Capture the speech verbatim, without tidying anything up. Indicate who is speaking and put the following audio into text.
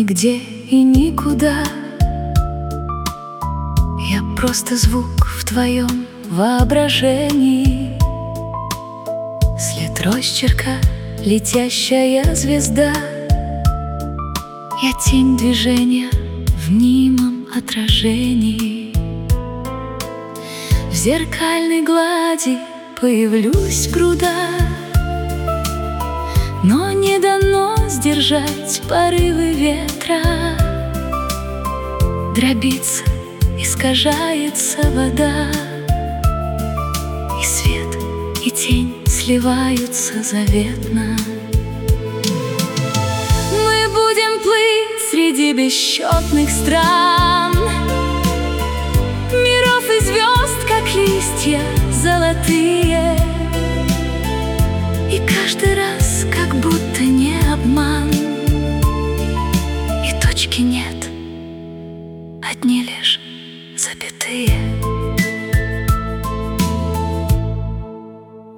Speaker 1: нигде и никуда. Я просто звук в твоем воображении, след росчерка, летящая звезда. Я тень движения в мнимом отражении. В зеркальной глади появлюсь пруда, но не дано сдержать порывы ветра. Дробится, искажается вода, и свет, и тень сливаются заветно. Мы будем плыть среди бесчетных стран, миров и звезд, как листья золотые. И каждый раз как будто не обман, и точки нет, одни лишь запятые.